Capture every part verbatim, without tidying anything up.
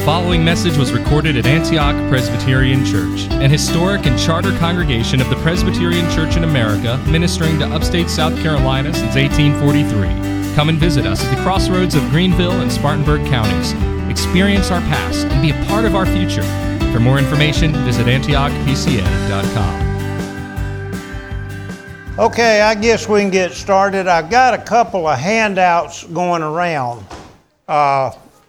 following message was recorded at Antioch Presbyterian Church, an historic and charter congregation of the Presbyterian Church in America, ministering to upstate South Carolina since eighteen forty-three. Come and visit us at the crossroads of Greenville and Spartanburg counties. Experience our past and be a part of our future. For more information, visit antioch p c a dot com. Okay, I guess we can get started. I've got a couple of handouts going around. Uh,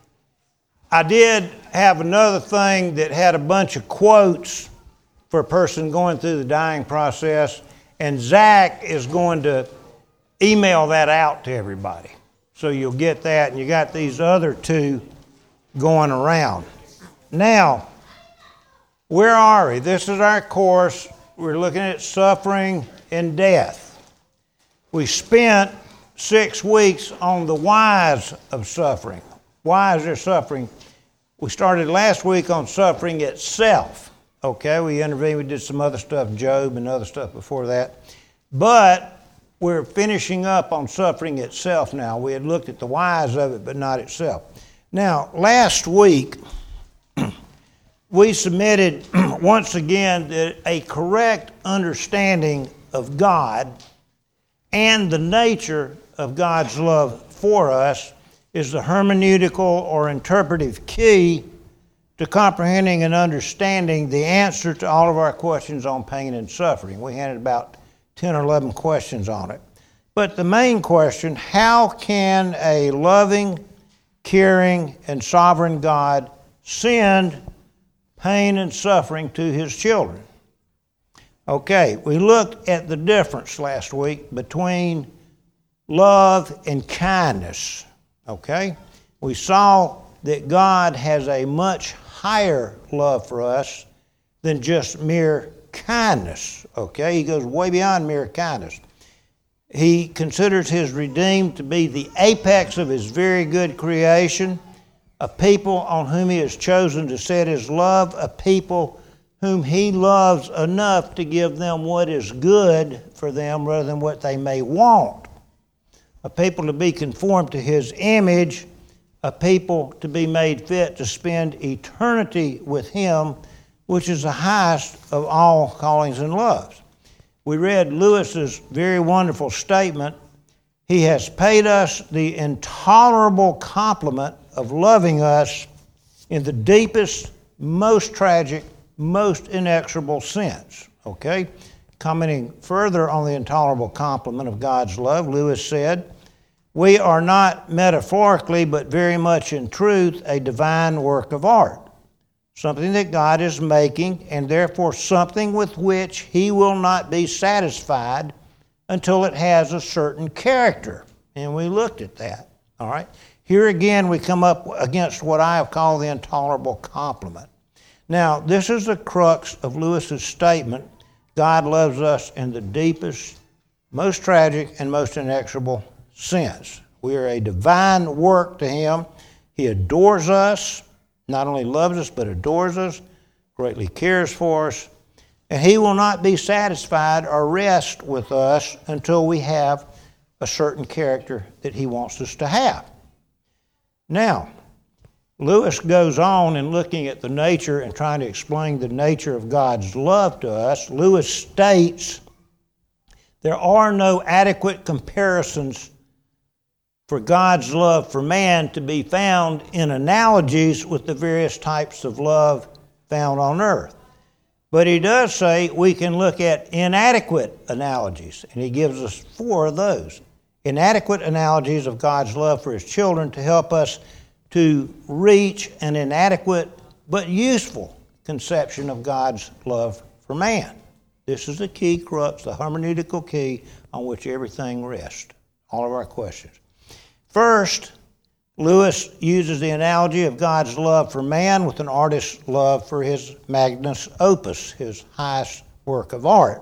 I did have another thing that had a bunch of quotes for a person going through the dying process, and Zach is going to email that out to everybody. So you'll get that, and you got these other two going around. Now, where are we? This is our course. We're looking at suffering and death. We spent six weeks on the whys of suffering. Why is there suffering? We started last week on suffering itself. Okay, we intervened, we did some other stuff, Job and other stuff before that. But we're finishing up on suffering itself now. We had looked at the whys of it, but not itself. Now, last week, we submitted once again that a correct understanding of God and the nature of God's love for us is the hermeneutical or interpretive key to comprehending and understanding the answer to all of our questions on pain and suffering. We had about ten or eleven questions on it. But the main question, how can a loving, caring, and sovereign God send pain and suffering to His children? Okay, we looked at the difference last week between love and kindness. Okay, we saw that God has a much higher love for us than just mere kindness. Okay, He goes way beyond mere kindness. He considers His redeemed to be the apex of His very good creation, a people on whom He has chosen to set His love, a people whom He loves enough to give them what is good for them rather than what they may want. A people to be conformed to His image, a people to be made fit to spend eternity with Him, which is the highest of all callings and loves. We read Lewis's very wonderful statement. He has paid us the intolerable compliment of loving us in the deepest, most tragic, most inexorable sense. Okay? Commenting further on the intolerable compliment of God's love, Lewis said, "We are not metaphorically, but very much in truth, a divine work of art, something that God is making, and therefore something with which He will not be satisfied until it has a certain character." And we looked at that. All right. Here again, we come up against what I have called the intolerable compliment. Now, this is the crux of Lewis's statement. God loves us in the deepest, most tragic, and most inexorable sense. We are a divine work to Him. He adores us, not only loves us, but adores us, greatly cares for us, and He will not be satisfied or rest with us until we have a certain character that He wants us to have. Now, Lewis goes on in looking at the nature and trying to explain the nature of God's love to us. Lewis states, there are no adequate comparisons for God's love for man to be found in analogies with the various types of love found on earth. But he does say we can look at inadequate analogies, and he gives us four of those. Inadequate analogies of God's love for His children to help us to reach an inadequate but useful conception of God's love for man. This is the key crux, the hermeneutical key on which everything rests, all of our questions. First, Lewis uses the analogy of God's love for man with an artist's love for his magnus opus, his highest work of art.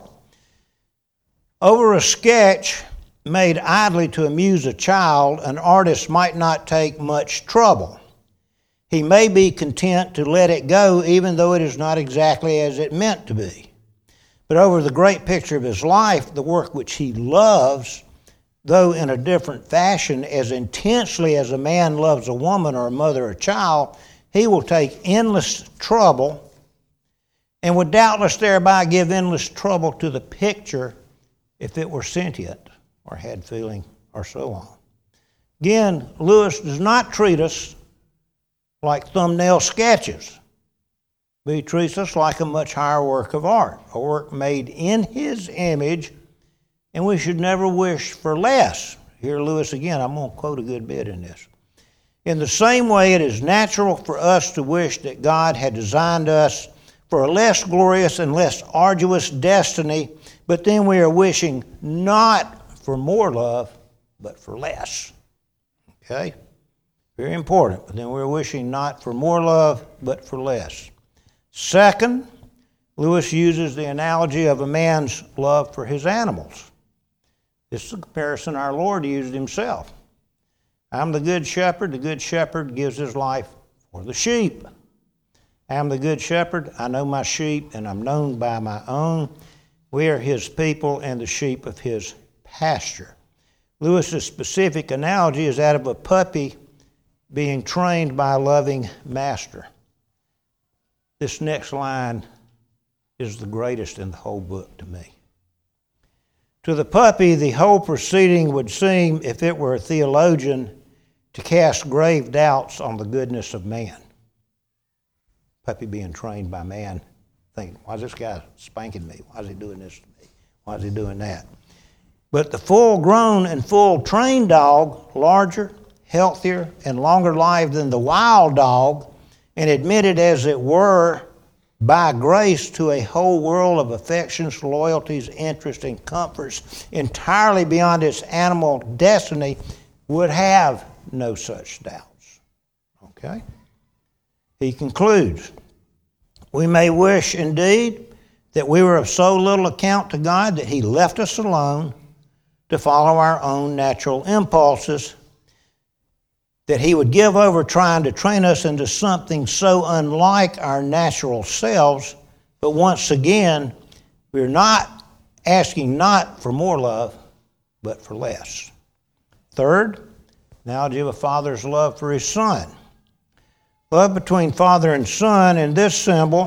Over a sketch made idly to amuse a child, an artist might not take much trouble. He may be content to let it go even though it is not exactly as it meant to be. But over the great picture of his life, the work which he loves, though in a different fashion, as intensely as a man loves a woman or a mother or a child, he will take endless trouble and would doubtless thereby give endless trouble to the picture if it were sentient or had feeling or so on. Again, Lewis does not treat us like thumbnail sketches, but he treats us like a much higher work of art, a work made in his image, and we should never wish for less. Here, Lewis again, I'm going to quote a good bit in this. In the same way, it is natural for us to wish that God had designed us for a less glorious and less arduous destiny, but then we are wishing not for more love, but for less. Okay? Very important. But then we're wishing not for more love, but for less. Second, Lewis uses the analogy of a man's love for his animals. This is a comparison our Lord used himself. I'm the good shepherd. The good shepherd gives his life for the sheep. I'm the good shepherd. I know my sheep, and I'm known by my own. We are his people and the sheep of his pasture. Lewis's specific analogy is that of a puppy being trained by a loving master. This next line is the greatest in the whole book to me. To the puppy, the whole proceeding would seem, if it were a theologian, to cast grave doubts on the goodness of man. Puppy being trained by man, thinking, why is this guy spanking me? Why is he doing this to me? Why is he doing that? But the full-grown and full-trained dog, larger, healthier, and longer-lived than the wild dog, and admitted, as it were, by grace to a whole world of affections, loyalties, interests, and comforts entirely beyond its animal destiny, would have no such doubts. Okay? He concludes, we may wish indeed that we were of so little account to God that he left us alone to follow our own natural impulses, that he would give over trying to train us into something so unlike our natural selves. But once again, we're not asking not for more love, but for less. Third, analogy of a father's love for his son. Love between father and son in this symbol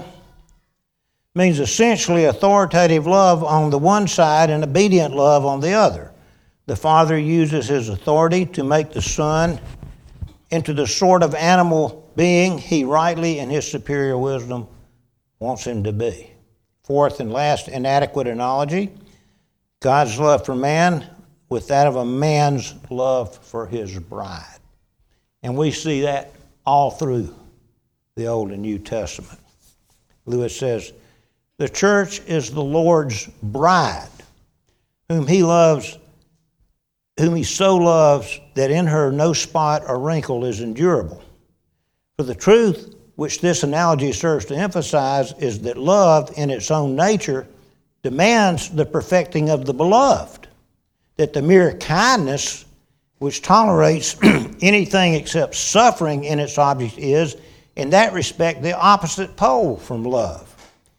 means essentially authoritative love on the one side and obedient love on the other. The father uses his authority to make the son into the sort of animal being he rightly, in his superior wisdom, wants him to be. Fourth and last inadequate analogy, God's love for man with that of a man's love for his bride. And we see that all through the Old and New Testament. Lewis says, the church is the Lord's bride, whom he loves, whom he so loves that in her no spot or wrinkle is endurable. For the truth which this analogy serves to emphasize is that love in its own nature demands the perfecting of the beloved, that the mere kindness which tolerates anything except suffering in its object is, in that respect, the opposite pole from love.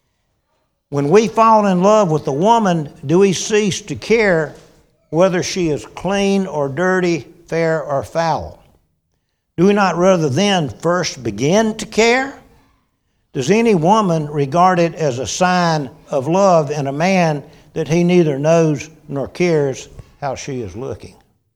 When we fall in love with a woman, do we cease to care whether she is clean or dirty, fair or foul? Do we not rather then first begin to care? Does any woman regard it as a sign of love in a man that he neither knows nor cares how she is looking?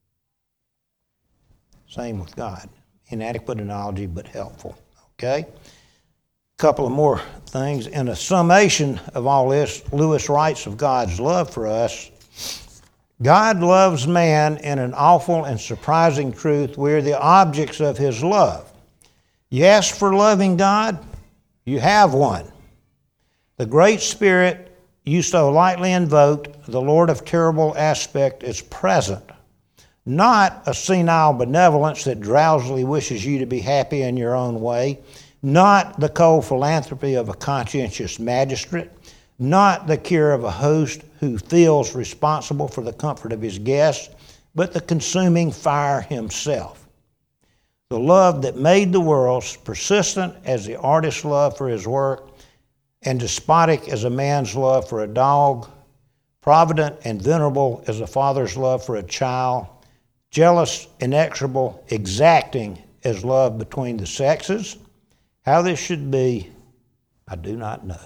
Same with God. Inadequate analogy, but helpful. Okay? A couple of more things. In a summation of all this, Lewis writes of God's love for us, God loves man in an awful and surprising truth. We're the objects of his love. You ask for loving God, you have one. The Great Spirit you so lightly invoked, the Lord of terrible aspect, is present. Not a senile benevolence that drowsily wishes you to be happy in your own way. Not the cold philanthropy of a conscientious magistrate. Not the care of a host who feels responsible for the comfort of his guests, but the consuming fire himself. The love that made the world, persistent as the artist's love for his work, and despotic as a man's love for a dog, provident and venerable as a father's love for a child, jealous, inexorable, exacting as love between the sexes, How this should be, I do not know.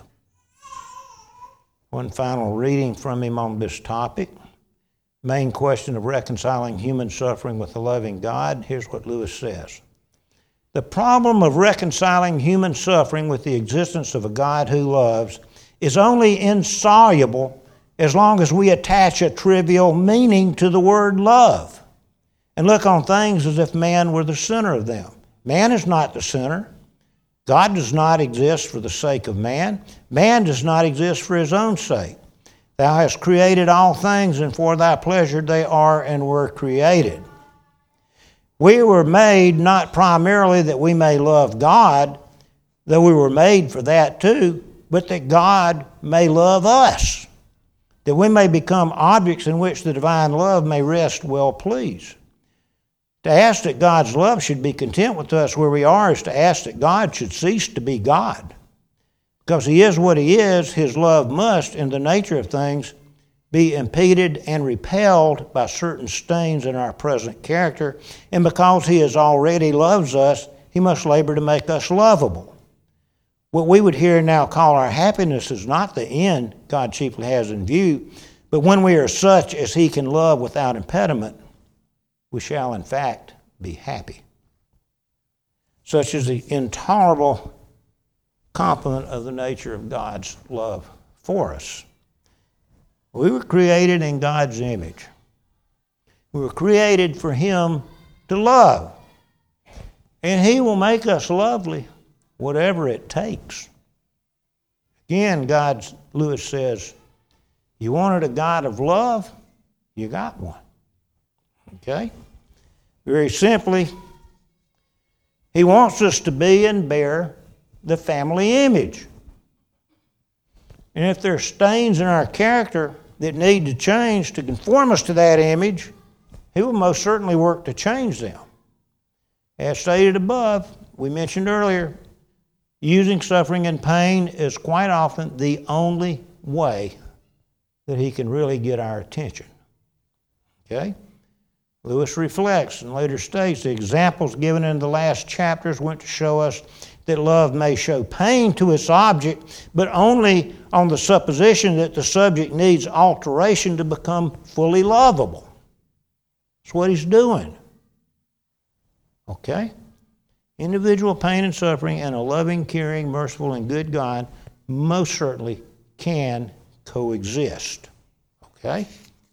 One final reading from him on this topic. Main question of reconciling human suffering with the loving God. Here's what Lewis says. The problem of reconciling human suffering with the existence of a God who loves is only insoluble as long as we attach a trivial meaning to the word love and look on things as if man were the center of them. Man is not the center. God does not exist for the sake of man. Man does not exist for his own sake. Thou hast created all things, and for thy pleasure they are and were created. We were made not primarily that we may love God, though we were made for that too, but that God may love us, that we may become objects in which the divine love may rest well pleased. To ask that God's love should be content with us where we are is to ask that God should cease to be God. Because he is what he is, his love must, in the nature of things, be impeded and repelled by certain stains in our present character. And because he has already loves us, he must labor to make us lovable. What we would here now call our happiness is not the end God chiefly has in view, but when we are such as he can love without impediment, we shall in fact be happy. Such is the intolerable complement of the nature of God's love for us. We were created in God's image. We were created for him to love. And he will make us lovely, whatever it takes. Again, God, Lewis says, you wanted a God of love, you got one. Okay? Very simply, he wants us to be and bear the family image. And if there are stains in our character that need to change to conform us to that image, he will most certainly work to change them. As stated above, we mentioned earlier, using suffering and pain is quite often the only way that he can really get our attention. Okay? Lewis reflects and later states the examples given in the last chapters went to show us that love may show pain to its object, but only on the supposition that the subject needs alteration to become fully lovable. That's what he's doing. Okay? Individual pain and suffering and a loving, caring, merciful, and good God most certainly can coexist. Okay?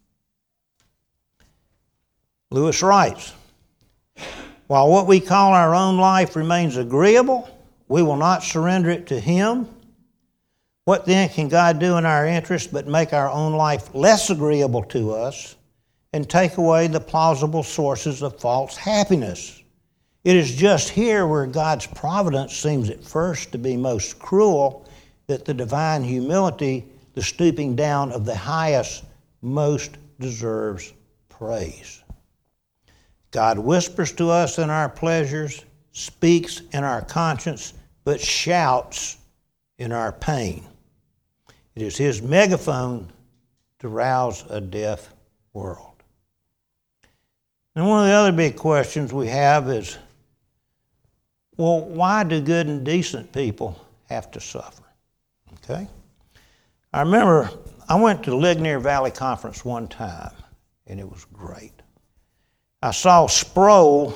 Lewis writes, while what we call our own life remains agreeable, we will not surrender it to him. What then can God do in our interest but make our own life less agreeable to us and take away the plausible sources of false happiness? It is just here where God's providence seems at first to be most cruel that the divine humility, the stooping down of the highest, most deserves praise. God whispers to us in our pleasures, speaks in our conscience, but shouts in our pain. It is his megaphone to rouse a deaf world. And one of the other big questions we have is, well, why do good and decent people have to suffer? Okay? I remember I went to the Ligonier Valley Conference one time, and it was great. I saw Sproul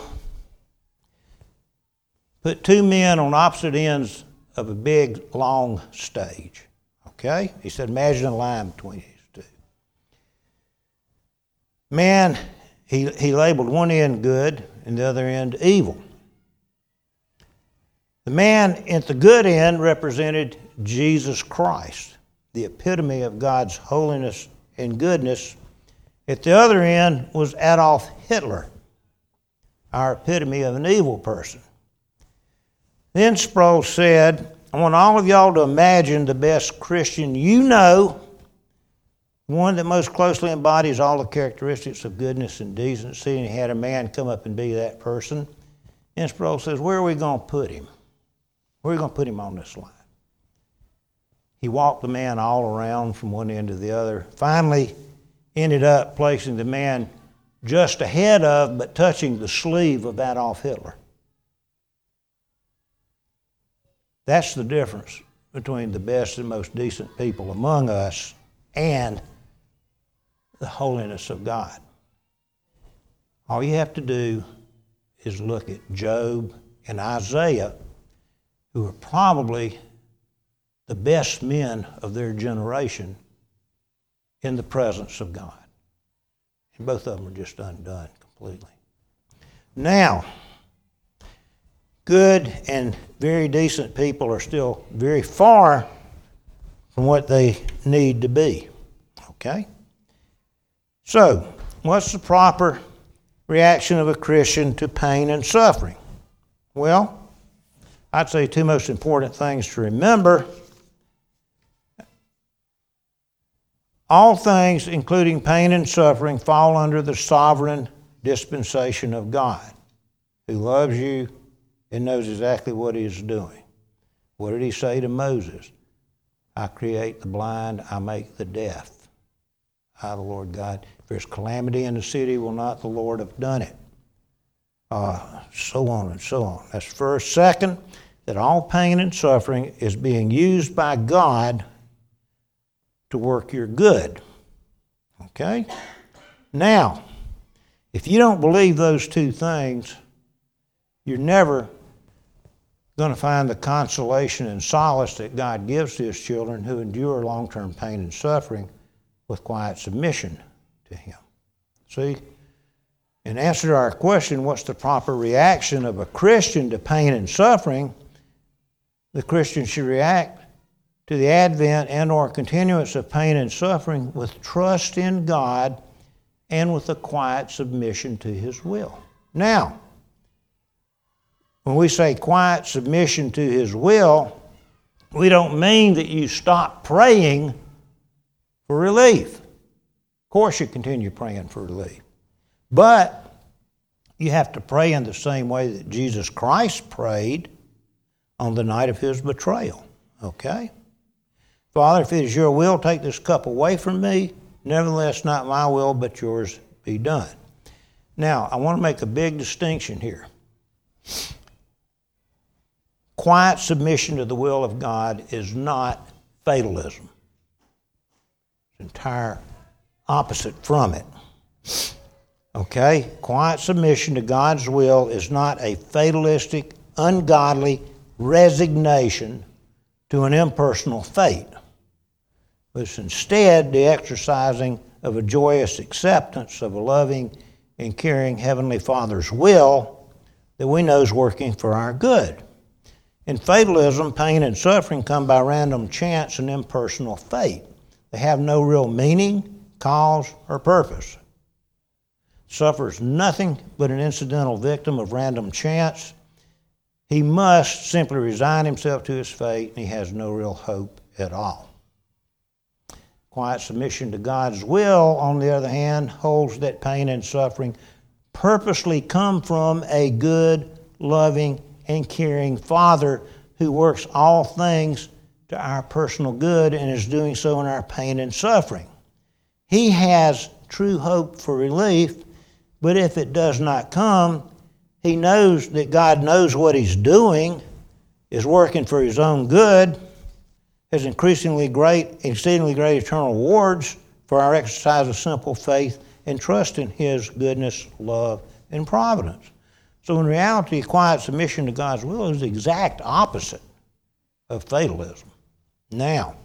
put two men on opposite ends of a big, long stage. Okay? He said, imagine a line between these two. Man, he, he labeled one end good and the other end evil. The man at the good end represented Jesus Christ, the epitome of God's holiness and goodness. At the other end was Adolf Hitler, our epitome of an evil person. Then Sproul said, I want all of y'all to imagine the best Christian you know, one that most closely embodies all the characteristics of goodness and decency, and he had a man come up and be that person. And Sproul says, where are we going to put him? Where are we going to put him on this line? He walked the man all around from one end to the other, finally ended up placing the man just ahead of, but touching the sleeve of Adolf Hitler. That's the difference between the best and most decent people among us and the holiness of God. All you have to do is look at Job and Isaiah, who are probably the best men of their generation in the presence of God. And both of them are just undone completely. Now, good and very decent people are still very far from what they need to be. Okay? So, what's the proper reaction of a Christian to pain and suffering? Well, I'd say two most important things to remember. All things, including pain and suffering, fall under the sovereign dispensation of God, who loves you and knows exactly what he is doing. What did he say to Moses? I create the blind, I make the deaf. I, the Lord God. If there's calamity in the city, will not the Lord have done it? Uh, so on and so on. That's first. Second, that all pain and suffering is being used by God to work your good. Okay? Now, if you don't believe those two things, you're never going to find the consolation and solace that God gives to his children who endure long-term pain and suffering with quiet submission to him. See? In answer to our question, what's the proper reaction of a Christian to pain and suffering? The Christian should react to the advent and or continuance of pain and suffering with trust in God and with a quiet submission to his will. Now, when we say quiet submission to his will, we don't mean that you stop praying for relief. Of course you continue praying for relief. But you have to pray in the same way that Jesus Christ prayed on the night of his betrayal. Okay? Father, if it is your will, take this cup away from me. Nevertheless, not my will, but yours be done. Now, I want to make a big distinction here. Quiet submission to the will of God is not fatalism. It's entire opposite from it. Okay? Quiet submission to God's will is not a fatalistic, ungodly resignation to an impersonal fate. It's instead the exercising of a joyous acceptance of a loving and caring Heavenly Father's will that we know is working for our good. In fatalism, pain and suffering come by random chance and impersonal fate. They have no real meaning, cause, or purpose. Suffers nothing but an incidental victim of random chance. He must simply resign himself to his fate, and he has no real hope at all. Quiet submission to God's will, on the other hand, holds that pain and suffering purposely come from a good, loving, and caring Father who works all things to our personal good and is doing so in our pain and suffering. He has true hope for relief, but if it does not come, he knows that God knows what he's doing, is working for his own good, has increasingly great, exceedingly great eternal rewards for our exercise of simple faith and trust in his goodness, love, and providence. So in reality, quiet submission to God's will is the exact opposite of fatalism. Now,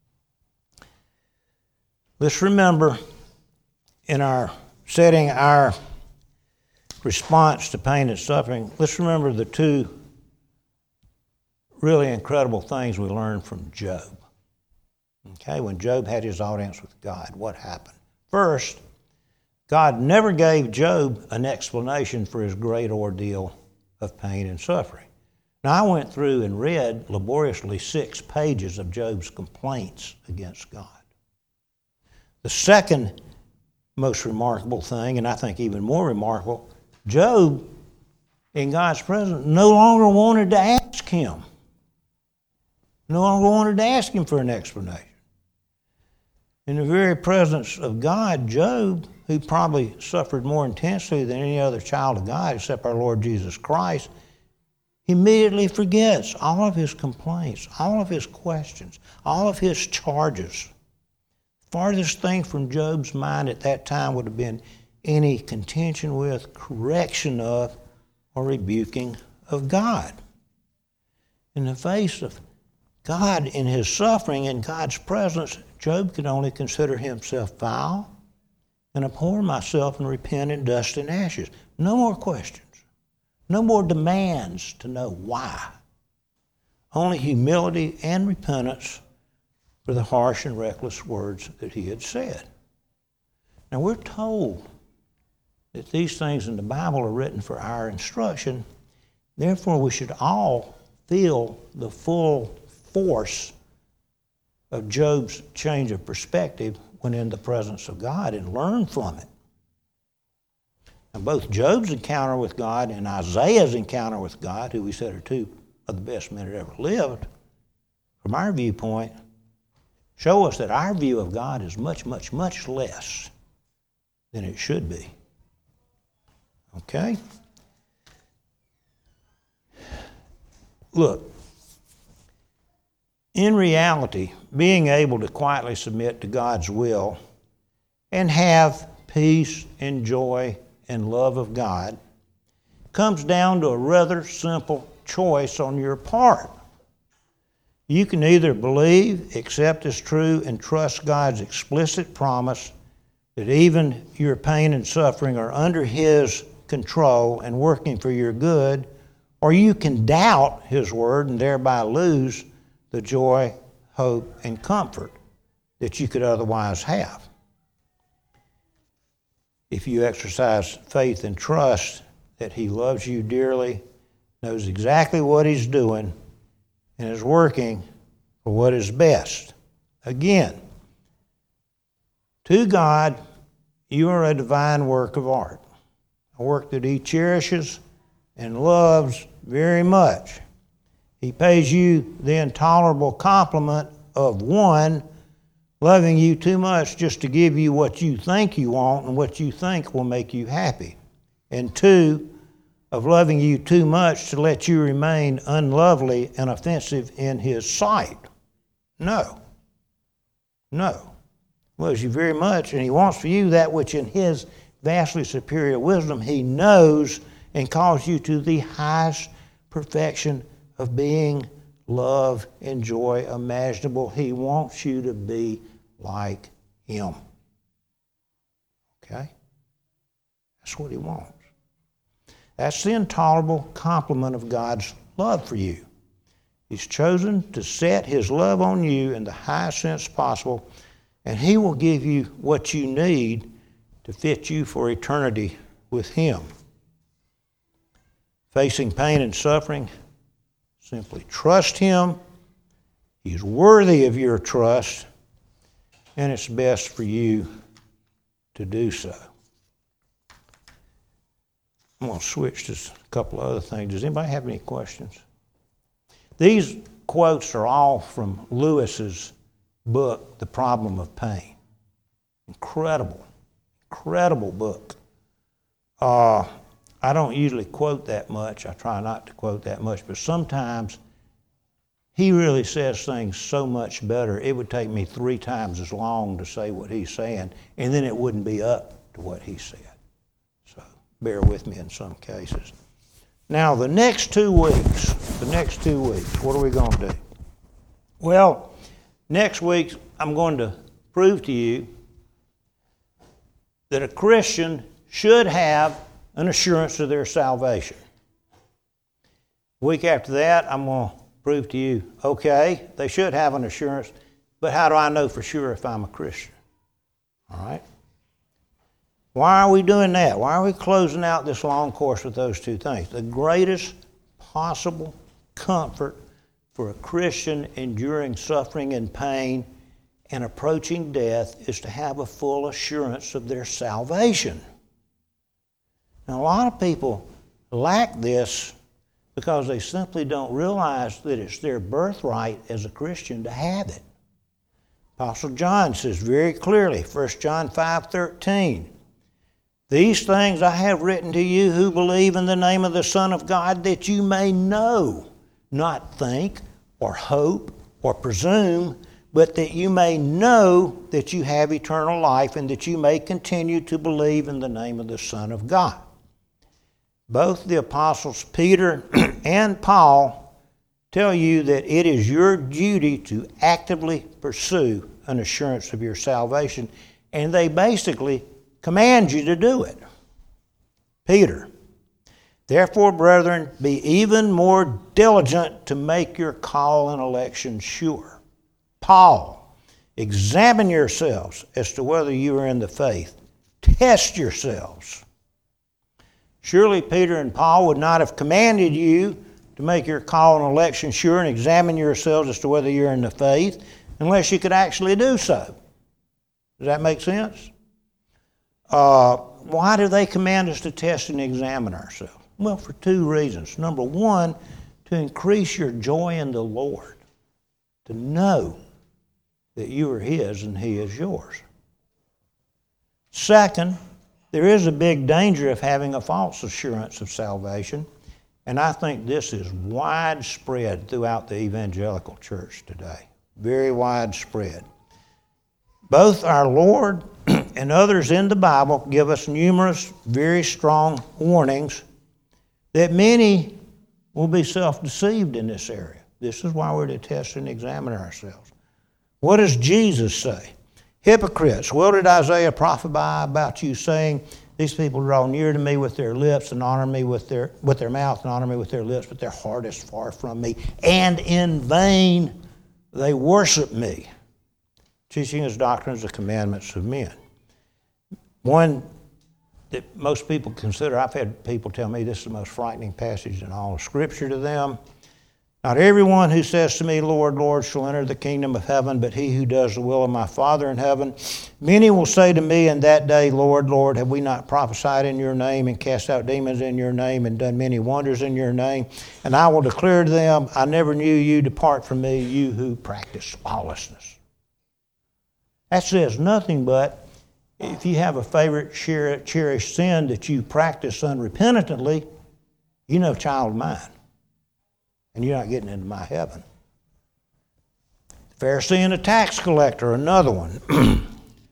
let's remember in our setting our response to pain and suffering, let's remember the two really incredible things we learned from Job. Okay, when Job had his audience with God, what happened? First, God never gave Job an explanation for his great ordeal of pain and suffering. Now, I went through and read laboriously six pages of Job's complaints against God. The second most remarkable thing, and I think even more remarkable, Job, in God's presence, no longer wanted to ask him. No longer wanted to ask him for an explanation. In the very presence of God, Job, who probably suffered more intensely than any other child of God except our Lord Jesus Christ, He immediately forgets all of his complaints, all of his questions, all of his charges. The farthest thing from Job's mind at that time would have been any contention with, correction of, or rebuking of God. In the face of God in his suffering and God's presence, Job could only consider himself vile and abhor myself and repent in dust and ashes. No more questions. No more demands to know why. Only humility and repentance for the harsh and reckless words that he had said. Now we're told that these things in the Bible are written for our instruction. Therefore, we should all feel the full force of Job's change of perspective when in the presence of God and learn from it. Now, both Job's encounter with God and Isaiah's encounter with God, who we said are two of the best men that ever lived, from our viewpoint, show us that our view of God is much, much, much less than it should be. Okay? Look, in reality, being able to quietly submit to God's will and have peace and joy and love of God comes down to a rather simple choice on your part. You can either believe, accept as true, and trust God's explicit promise that even your pain and suffering are under His control and working for your good, or you can doubt His word and thereby lose the joy, hope, and comfort that you could otherwise have. If you exercise faith and trust that He loves you dearly, knows exactly what He's doing, and is working for what is best. Again, to God, you are a divine work of art, a work that He cherishes and loves very much. He pays you the intolerable compliment of, one, loving you too much just to give you what you think you want and what you think will make you happy, and two, of loving you too much to let you remain unlovely and offensive in His sight. No. No. He loves you very much, and He wants for you that which in His vastly superior wisdom He knows and calls you to the highest perfection of being, love, and joy imaginable. He wants you to be like Him. Okay? That's what He wants. That's the intolerable compliment of God's love for you. He's chosen to set His love on you in the highest sense possible, and He will give you what you need to fit you for eternity with Him. Facing pain and suffering, simply trust Him. He's worthy of your trust, and it's best for you to do so. I'm going to switch to a couple of other things. Does anybody have any questions? These quotes are all from Lewis's book, The Problem of Pain. Incredible, incredible book. Uh, I don't usually quote that much. I try not to quote that much, but sometimes he really says things so much better, it would take me three times as long to say what he's saying, and then it wouldn't be up to what he said. So bear with me in some cases. Now, the next two weeks, the next two weeks, what are we going to do? Well, next week I'm going to prove to you that a Christian should have an assurance of their salvation. The week after that, I'm going to prove to you, okay, they should have an assurance, but how do I know for sure if I'm a Christian? All right? Why are we doing that? Why are we closing out this long course with those two things? The greatest possible comfort for a Christian enduring suffering and pain and approaching death is to have a full assurance of their salvation. Now, a lot of people lack this because they simply don't realize that it's their birthright as a Christian to have it. Apostle John says very clearly, First John five thirteen, These things I have written to you who believe in the name of the Son of God, that you may know, not think or hope or presume, but that you may know that you have eternal life and that you may continue to believe in the name of the Son of God. Both the apostles Peter and Paul tell you that it is your duty to actively pursue an assurance of your salvation, and they basically command you to do it. Peter, therefore, brethren, be even more diligent to make your call and election sure. Paul, examine yourselves as to whether you are in the faith. Test yourselves. Surely Peter and Paul would not have commanded you to make your call and election sure and examine yourselves as to whether you're in the faith unless you could actually do so. Does that make sense? Uh, why do they command us to test and examine ourselves? Well, for two reasons. Number one, to increase your joy in the Lord, to know that you are His and He is yours. Second, there is a big danger of having a false assurance of salvation, and I think this is widespread throughout the evangelical church today. Very widespread. Both our Lord and others in the Bible give us numerous, very strong warnings that many will be self-deceived in this area. This is why we're to test and examine ourselves. What does Jesus say? Hypocrites, well did Isaiah prophesy about you, saying, these people draw near to me with their lips and honor me with their, with their mouth and honor me with their lips, but their heart is far from me. And in vain they worship me, teaching as doctrines the commandments of men. One that most people consider, I've had people tell me this is the most frightening passage in all of Scripture to them. Not everyone who says to me, Lord, Lord, shall enter the kingdom of heaven, but he who does the will of my Father in heaven. Many will say to me in that day, Lord, Lord, have we not prophesied in your name and cast out demons in your name and done many wonders in your name? And I will declare to them, I never knew you. Depart from me, you who practice lawlessness. That says nothing but if you have a favorite cherished sin that you practice unrepentantly, you know, child of mine. And you're not getting into my heaven. The Pharisee and the tax collector, another one.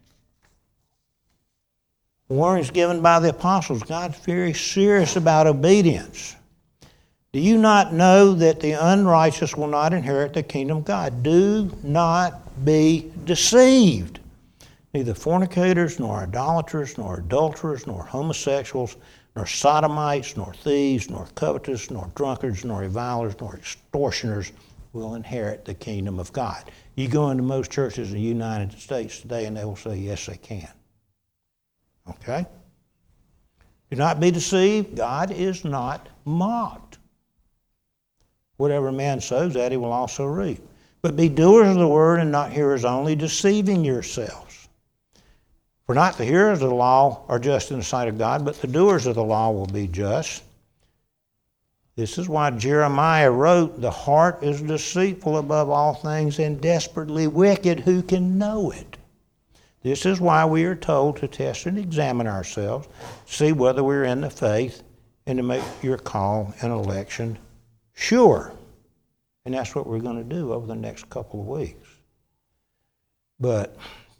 Warnings given by the apostles. God's very serious about obedience. Do you not know that the unrighteous will not inherit the kingdom of God? Do not be deceived. Neither fornicators, nor idolaters, nor adulterers, nor homosexuals, nor sodomites, nor thieves, nor covetous, nor drunkards, nor revilers, nor extortioners will inherit the kingdom of God. You go into most churches in the United States today and they will say, yes, they can. Okay? Do not be deceived. God is not mocked. Whatever man sows, that he will also reap. But be doers of the word and not hearers only, deceiving yourselves. For not the hearers of the law are just in the sight of God, but the doers of the law will be just. This is why Jeremiah wrote, the heart is deceitful above all things and desperately wicked. Who can know it? This is why we are told to test and examine ourselves, see whether we're in the faith, and to make your call and election sure. And that's what we're going to do over the next couple of weeks. But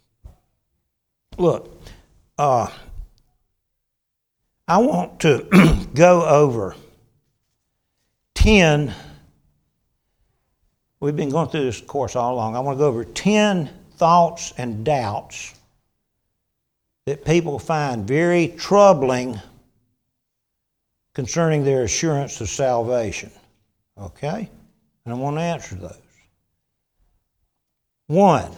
look, uh, I want to go over ten, we've been going through this course all along, I want to go over ten thoughts and doubts that people find very troubling concerning their assurance of salvation. Okay? And I want to answer those. One,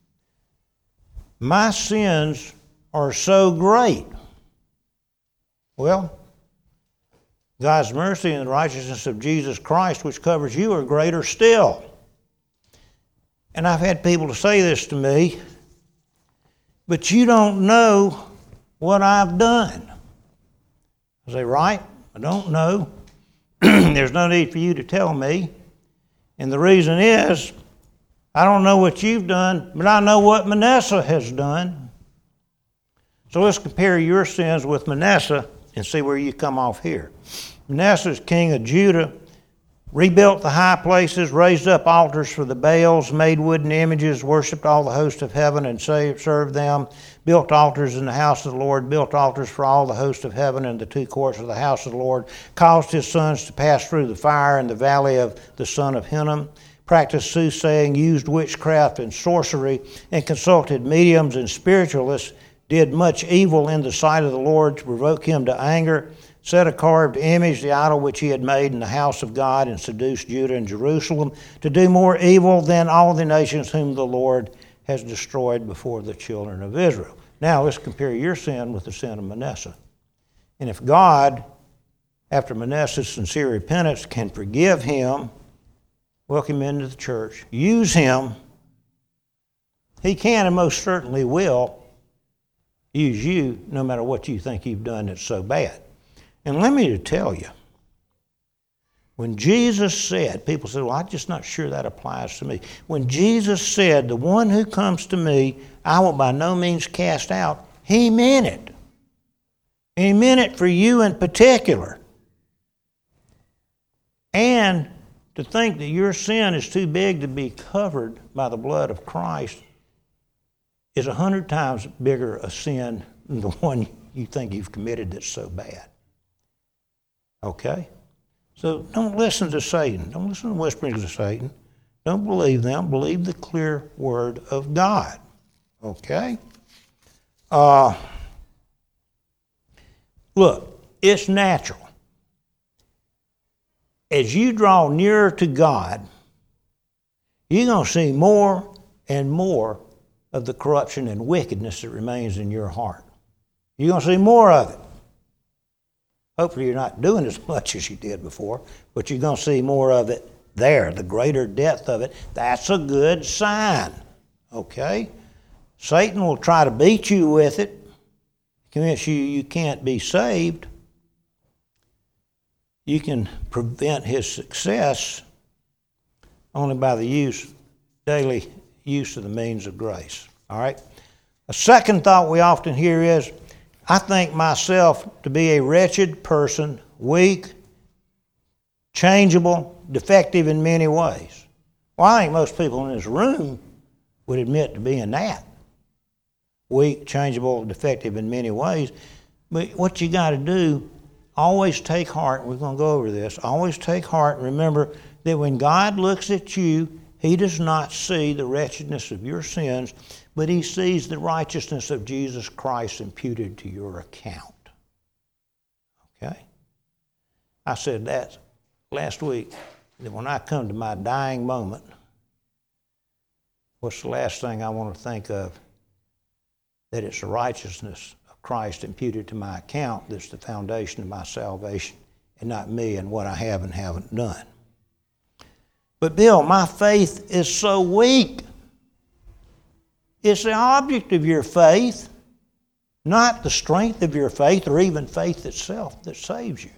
my sins are so great. Well, God's mercy and the righteousness of Jesus Christ, which covers you, are greater still. And I've had people to say this to me, but you don't know what I've done. I say, right? I don't know. There's no need for you to tell me. And the reason is, I don't know what you've done, but I know what Manasseh has done. So let's compare your sins with Manasseh and see where you come off here. Manasseh is king of Judah, rebuilt the high places, raised up altars for the Baals, made wooden images, worshipped all the hosts of heaven and served them, built altars in the house of the Lord, built altars for all the hosts of heaven in the two courts of the house of the Lord, caused his sons to pass through the fire in the valley of the son of Hinnom, practiced soothsaying, used witchcraft and sorcery, and consulted mediums and spiritualists, did much evil in the sight of the Lord to provoke him to anger, set a carved image, the idol which he had made in the house of God, and seduced Judah and Jerusalem to do more evil than all the nations whom the Lord has destroyed before the children of Israel. Now let's compare your sin with the sin of Manasseh. And if God, after Manasseh's sincere repentance, can forgive him, welcome him into the church, use him, he can and most certainly will use you no matter what you think you've done that's so bad. And let me tell you, when Jesus said, people say, well, I'm just not sure that applies to me. When Jesus said, the one who comes to me, I will by no means cast out, he meant it. He meant it for you in particular. And to think that your sin is too big to be covered by the blood of Christ is a hundred times bigger a sin than the one you think you've committed that's so bad. Okay? So don't listen to Satan. Don't listen to the whisperings of Satan. Don't believe them. Believe the clear word of God. Okay? Uh, look, it's natural. As you draw nearer to God, you're going to see more and more of the corruption and wickedness that remains in your heart. You're going to see more of it. Hopefully you're not doing as much as you did before, but you're going to see more of it there, the greater depth of it. That's a good sign, okay? Satan will try to beat you with it, convince you you can't be saved. You can prevent his success only by the use, daily use of the means of grace, all right? A second thought we often hear is, I think myself to be a wretched person, weak, changeable, defective in many ways. Well, I think most people in this room would admit to being that. Weak, changeable, defective in many ways. But what you got to do, always take heart, we're going to go over this, always take heart and remember that when God looks at you, he does not see the wretchedness of your sins, but he sees the righteousness of Jesus Christ imputed to your account. Okay? I said that last week, that when I come to my dying moment, what's the last thing I want to think of? That it's the righteousness of Christ imputed to my account that's the foundation of my salvation, and not me and what I have and haven't done. But Bill, my faith is so weak. It's the object of your faith, not the strength of your faith or even faith itself that saves you.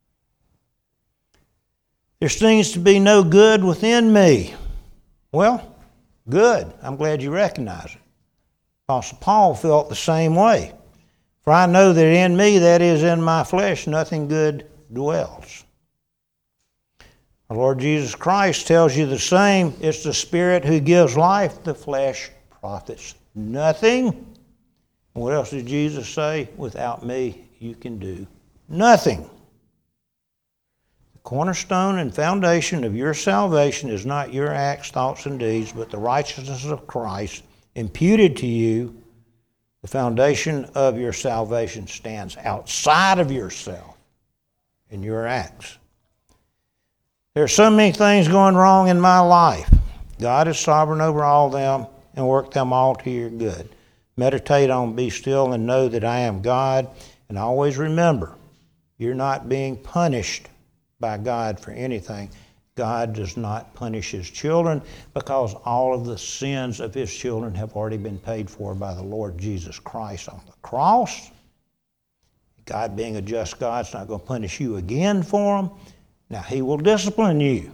There seems to be no good within me. Well, good. I'm glad you recognize it. Apostle Paul felt the same way. For I know that in me, that is in my flesh, nothing good dwells. Our Lord Jesus Christ tells you the same. It's the Spirit who gives life. The flesh profits nothing. What else did Jesus say? Without me, you can do nothing. The cornerstone and foundation of your salvation is not your acts, thoughts, and deeds, but the righteousness of Christ imputed to you. The foundation of your salvation stands outside of yourself and your acts. There are so many things going wrong in my life. God is sovereign over all them and work them all to your good. Meditate on, be still, and know that I am God. And always remember, you're not being punished by God for anything. God does not punish his children because all of the sins of his children have already been paid for by the Lord Jesus Christ on the cross. God, being a just God, is not going to punish you again for them. Now, he will discipline you.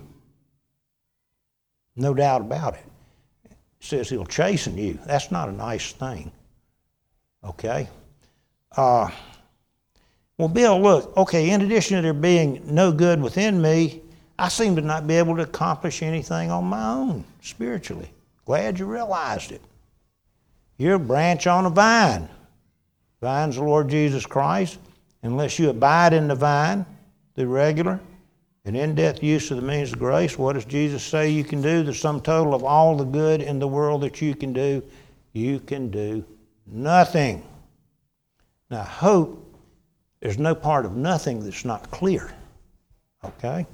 No doubt about it. It says he'll chasten you. That's not a nice thing. Okay? uh, well, Bill, look, okay, in addition to there being no good within me, I seem to not be able to accomplish anything on my own spiritually. Glad you realized it. You're a branch on a vine. Vine's the Lord Jesus Christ. Unless you abide in the vine, the regular and in-depth use of the means of grace, what does Jesus say you can do? The sum total of all the good in the world that you can do, you can do nothing. Now, I hope there's no part of nothing that's not clear. Okay?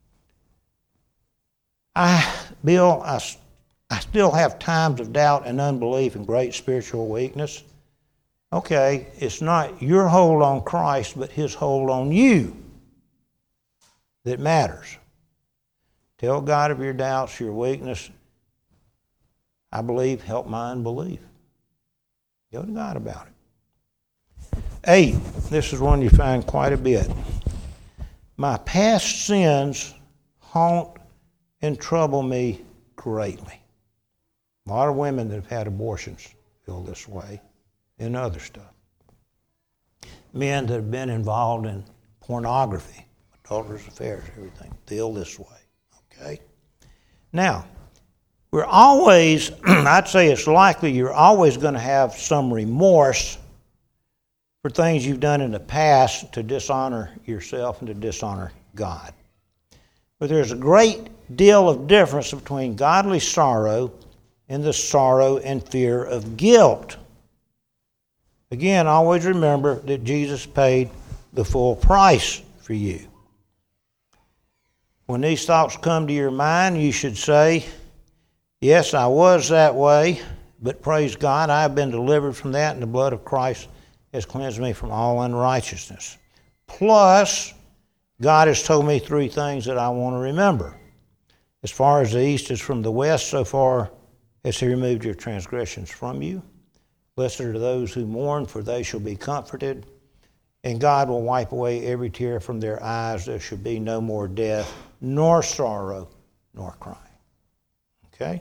I, Bill, I, I still have times of doubt and unbelief and great spiritual weakness. Okay, it's not your hold on Christ, but His hold on you that matters. Tell God of your doubts, your weakness. I believe, help my unbelief. Go to God about it. Eight, this is one you find quite a bit. My past sins haunt and trouble me greatly. A lot of women that have had abortions feel this way, and other stuff. Men that have been involved in pornography, adulterous affairs, everything, feel this way. Okay? Now, we're always, I'd say it's likely you're always going to have some remorse for things you've done in the past to dishonor yourself and to dishonor God. But there's a great deal of difference between godly sorrow and the sorrow and fear of guilt. Again, always remember that Jesus paid the full price for you. When these thoughts come to your mind, you should say, yes, I was that way, but praise God, I have been delivered from that, and the blood of Christ has cleansed me from all unrighteousness. Plus, God has told me three things that I want to remember. As far as the east is from the west, so far as He removed your transgressions from you. Blessed are those who mourn, for they shall be comforted. And God will wipe away every tear from their eyes. There shall be no more death, nor sorrow, nor crying. Okay?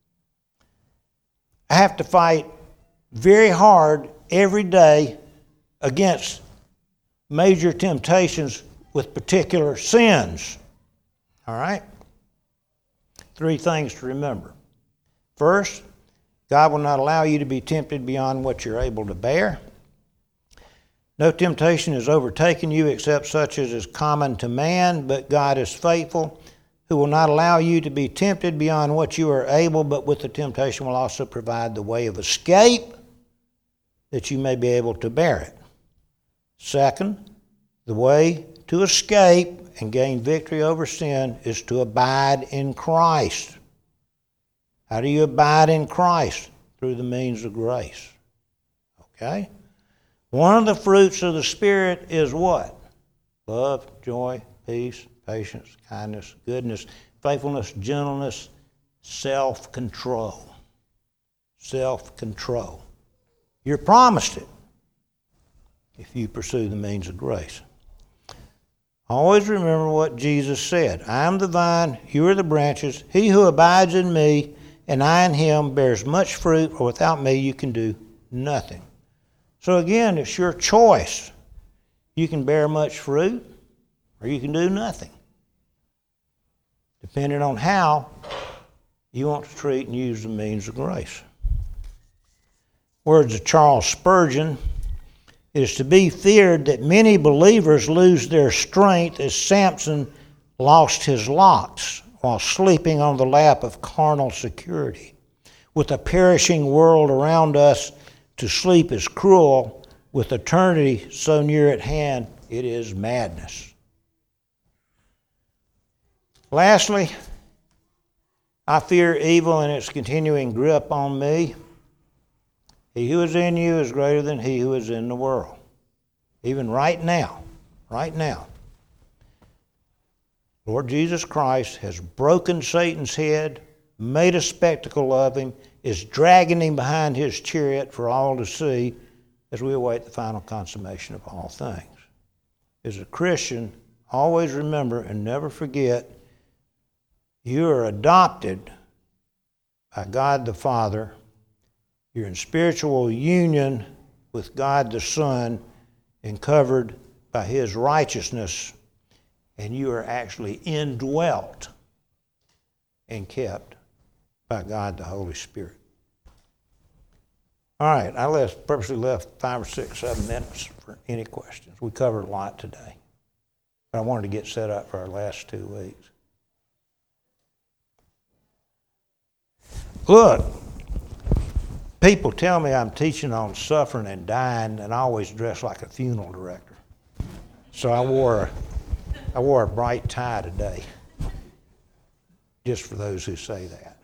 I have to fight very hard every day against major temptations with particular sins. All right? Three things to remember. First, God will not allow you to be tempted beyond what you're able to bear. No temptation has overtaken you except such as is common to man, but God is faithful, who will not allow you to be tempted beyond what you are able, but with the temptation will also provide the way of escape that you may be able to bear it. Second, the way to escape and gain victory over sin is to abide in Christ. How do you abide in Christ? Through the means of grace. Okay? One of the fruits of the Spirit is what? Love, joy, peace, patience, kindness, goodness, faithfulness, gentleness, self-control. Self-control. You're promised it if you pursue the means of grace. Always remember what Jesus said. I am the vine, you are the branches. He who abides in me and I in him bears much fruit, or without me you can do nothing. So again, it's your choice. You can bear much fruit, or you can do nothing, depending on how you want to treat and use the means of grace. Words of Charles Spurgeon, it is to be feared that many believers lose their strength as Samson lost his locks while sleeping on the lap of carnal security. With a perishing world around us, to sleep is cruel. With eternity so near at hand, it is madness. Lastly, I fear evil and its continuing grip on me. He who is in you is greater than he who is in the world. Even right now, right now, Lord Jesus Christ has broken Satan's head, made a spectacle of him, is dragging him behind his chariot for all to see as we await the final consummation of all things. As a Christian, always remember and never forget, you are adopted by God the Father. You're in spiritual union with God the Son, and covered by His righteousness, and you are actually indwelt and kept by God the Holy Spirit. All right, I left, purposely left five or six, seven minutes for any questions. We covered a lot today, but I wanted to get set up for our last two weeks. Look, people tell me I'm teaching on suffering and dying, and I always dress like a funeral director. So I wore a, I wore a bright tie today, just for those who say that.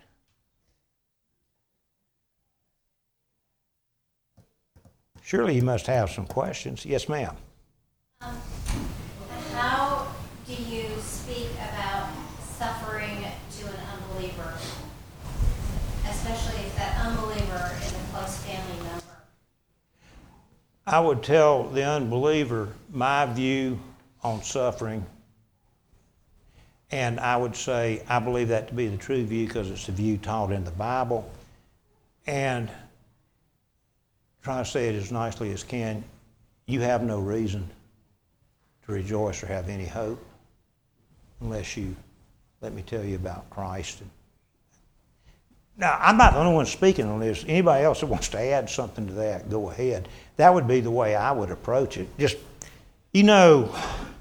Surely you must have some questions. Yes, ma'am. Um, how do you speak about suffering to an unbeliever, especially if that unbeliever is a close family member? I would tell the unbeliever my view on suffering, and I would say I believe that to be the true view because it's the view taught in the Bible, and try to say it as nicely as can. You have no reason to rejoice or have any hope unless you let me tell you about Christ. Now, I'm not the only one speaking on this. Anybody else that wants to add something to that, go ahead. That would be the way I would approach it. Just, you know,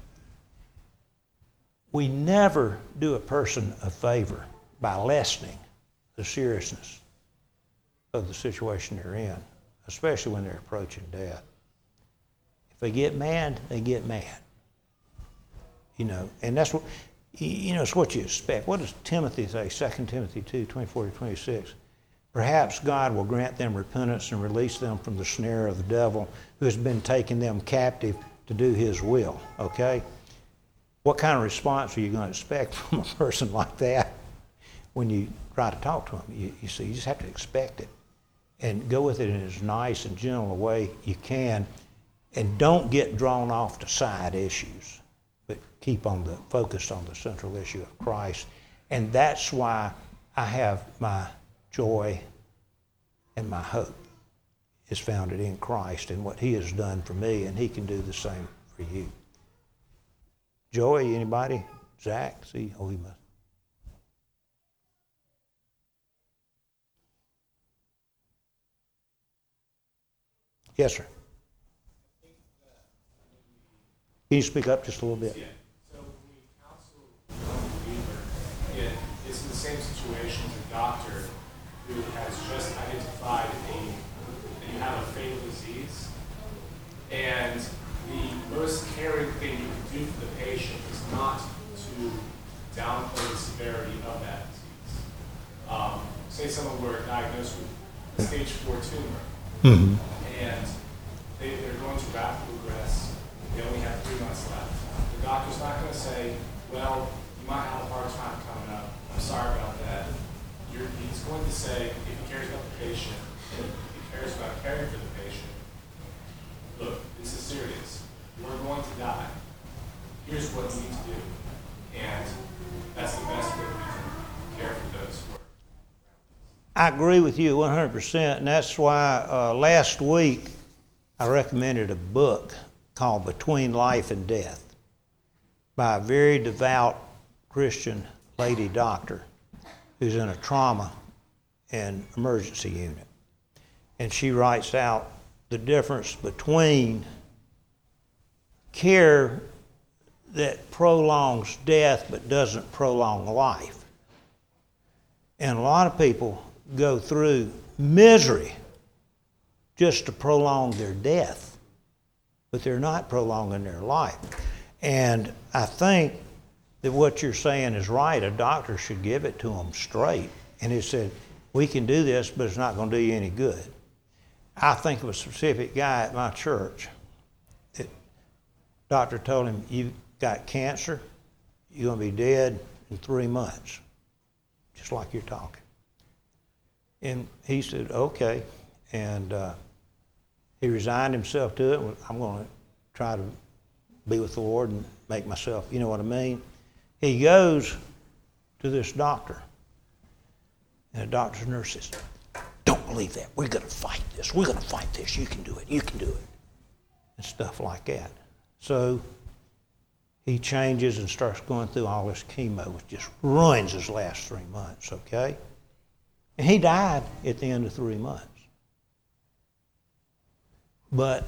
we never do a person a favor by lessening the seriousness of the situation they're in, especially when they're approaching death. If they get mad, they get mad. You know, and that's what, you know, it's what you expect. What does Timothy say, Second Timothy two, twenty-four to twenty-six? Perhaps God will grant them repentance and release them from the snare of the devil who has been taking them captive to do His will, okay? What kind of response are you going to expect from a person like that when you try to talk to them? You, you see, you just have to expect it. And go with it in as nice and gentle a way you can, and don't get drawn off to side issues, but keep on the focused on the central issue of Christ. And that's why I have my joy and my hope is founded in Christ and what He has done for me, and He can do the same for you. Joy, anybody? Zach? See, oh, he must. Yes, sir. Can you speak up just a little bit? Yeah. So when we counsel an unbeliever, it is in the same situation as a doctor who has just identified a, that you have a fatal disease, and the most caring thing you can do for the patient is not to downplay the severity of that disease. Um, say someone were diagnosed with a stage four tumor. Mm-hmm. And they, they're going to rapidly progress. They only have three months left. The doctor's not going to say, well, you might have a hard time coming up. I'm sorry about that. You're, he's going to say, if he cares about the patient, if he cares about caring for the patient, look, this is serious. We're going to die. Here's what we need to do. And that's the best way we can care for those who are. I agree with you one hundred percent, and that's why uh, last week I recommended a book called Between Life and Death by a very devout Christian lady doctor who's in a trauma and emergency unit. And she writes out the difference between care that prolongs death but doesn't prolong life. And a lot of people go through misery just to prolong their death, but they're not prolonging their life. And I think that what you're saying is right. A doctor should give it to them straight. And he said, we can do this, but it's not going to do you any good. I think of a specific guy at my church. The doctor told him, you've got cancer, you're going to be dead in three months, just like you're talking. And he said, okay. And uh, he resigned himself to it. I'm going to try to be with the Lord and make myself, you know what I mean? He goes to this doctor. And the doctor's nurse says, don't believe that. We're going to fight this. We're going to fight this. You can do it. You can do it. and stuff like that. So he changes and starts going through all this chemo, which just ruins his last three months, okay? And he died at the end of three months. But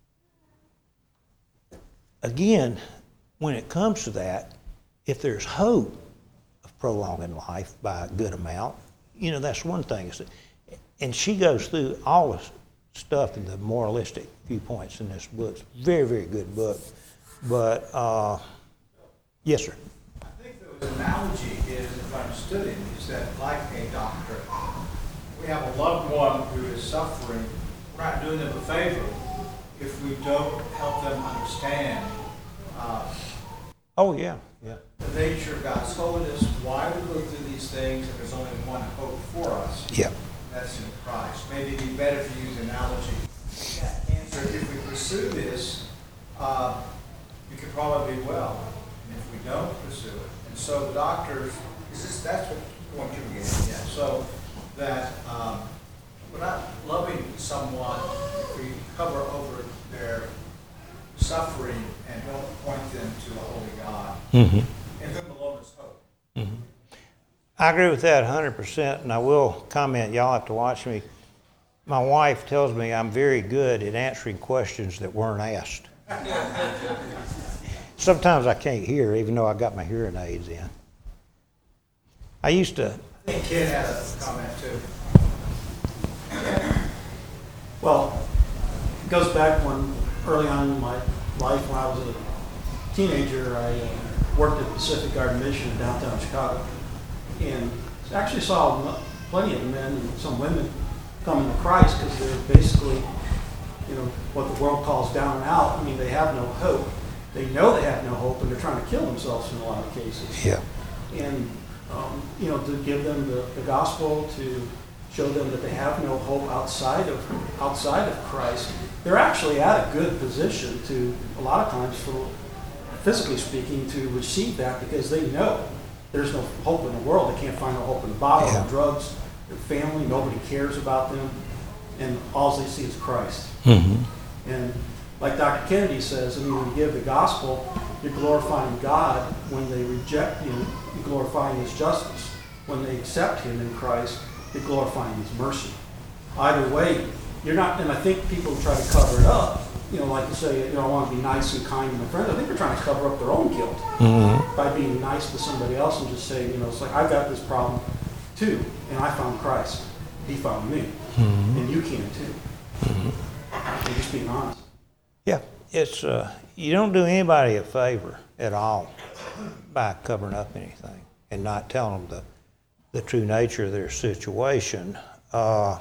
again, when it comes to that, if there's hope of prolonging life by a good amount, you know, that's one thing. And she goes through all the stuff in the moralistic viewpoints in this book. It's a very, very good book. But, uh, yes, sir. I think the analogy is, if I understood it, is that like a doctor, we have a loved one who is suffering, we're not doing them a favor if we don't help them understand uh, Oh, yeah, yeah. the nature of God's holiness, why we go through these things, and there's only one hope for us. Yeah. That's in Christ. Maybe it'd be better to use the analogy. Yeah, answer, if we pursue this, uh, we could probably be well. And if we don't pursue it, and so the doctors, is this, that's what point you were getting at. So that um, we're not loving someone if we cover over their suffering and don't point them to a holy God. Mm-hmm. And whom alone is hope. Mm-hmm. I agree with that one hundred percent, and I will comment, y'all have to watch me. My wife tells me I'm very good at answering questions that weren't asked. Sometimes I can't hear, even though I got my hearing aids in. I used to... I think Ken had a comment too. Well, it goes back when, early on in my life, when I was a teenager, I uh, worked at Pacific Garden Mission in downtown Chicago. And actually saw plenty of men and some women coming to Christ because they're basically, you know, what the world calls down and out. I mean, they have no hope. They know they have no hope, and they're trying to kill themselves in a lot of cases. Yeah. And, um, you know, to give them the, the gospel, to show them that they have no hope outside of outside of Christ, they're actually at a good position to, a lot of times, for physically speaking, to receive that because they know there's no hope in the world. They can't find no hope in the Bible, Yeah. the drugs, their family, nobody cares about them, and all they see is Christ. Mm-hmm. And like Doctor Kennedy says, I mean, when you give the gospel, you're glorifying God. When they reject you, you're glorifying His justice. When they accept Him in Christ, you're glorifying His mercy. Either way, you're not, and I think people try to cover it up. You know, like to say, you know, I want to be nice and kind to my friends. I think they're trying to cover up their own guilt Mm-hmm. by being nice to somebody else and just saying, you know, it's like, I've got this problem too, and I found Christ. He found me, Mm-hmm. and you can too. Mm-hmm. And just being honest. Yeah, it's uh, you don't do anybody a favor at all by covering up anything and not telling them the, the true nature of their situation. Uh,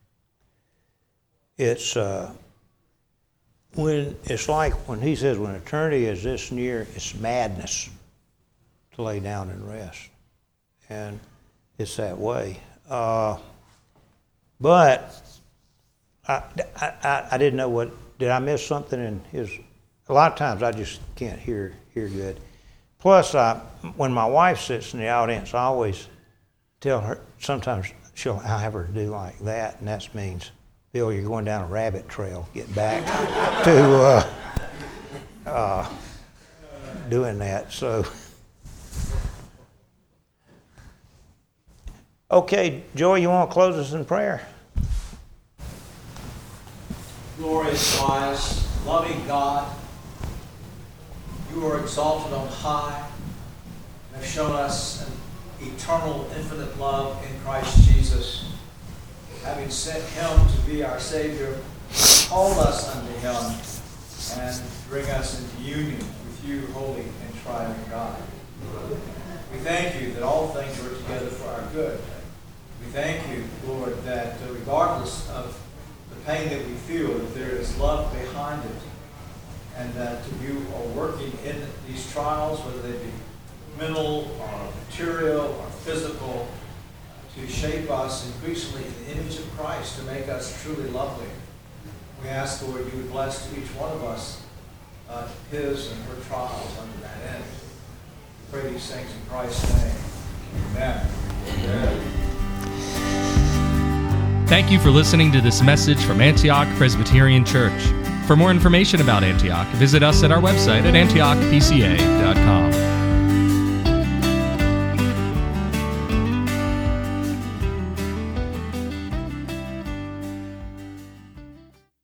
it's uh, when it's like when he says when eternity is this near, it's madness to lay down and rest, and it's that way. Uh, but I, I I didn't know what. Did I miss something in his? A lot of times I just can't hear hear good. Plus, I, when my wife sits in the audience, I always tell her. Sometimes she'll I'll have her do like that, and that means, Bill, you're going down a rabbit trail. Get back to uh, uh, doing that. So, okay, Joy, you want to close us in prayer? Glorious, wise, loving God, you are exalted on high and have shown us an eternal, infinite love in Christ Jesus. Having sent Him to be our Savior, called us unto Him and bring us into union with you, holy and triune God. We thank you that all things work together for our good. We thank you, Lord, that regardless of the pain that we feel, that there is love behind it, and that you are working in these trials, whether they be mental or material or physical, to shape us increasingly in the image of Christ, to make us truly lovely. We ask, Lord, you would bless to each one of us uh, his and her trials under that end. We pray these things in Christ's name. Amen. Amen. Thank you for listening to this message from Antioch Presbyterian Church. For more information about Antioch, visit us at our website at antioch p c a dot com.